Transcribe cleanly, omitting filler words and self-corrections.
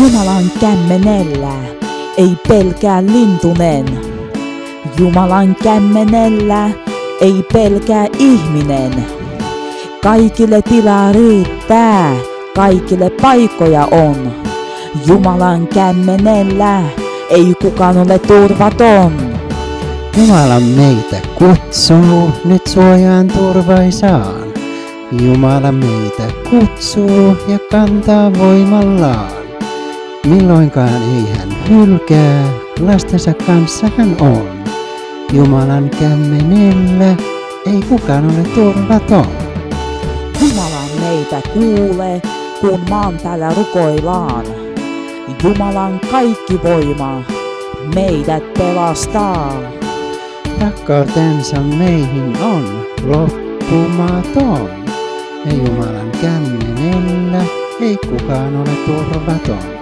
Jumalan kämmenellä ei pelkää lintunen. Jumalan kämmenellä ei pelkää ihminen. Kaikille tilaa riittää, kaikille paikkoja on. Jumalan kämmenellä ei kukaan ole turvaton. Jumala meitä kutsuu nyt suojaan turvaisaan. Jumala meitä kutsuu ja kantaa voimallaan. Milloinkaan ei hän hylkää, lastensa kanssa hän on. Jumalan kämmenellä ei kukaan ole turvaton. Jumala meitä kuulee, kun maan päällä rukoillaan. Jumalan kaikki voima meidät pelastaa. Rakkautensa meihin on loppumaton. Ja Jumalan kämmenellä ei kukaan ole turvaton.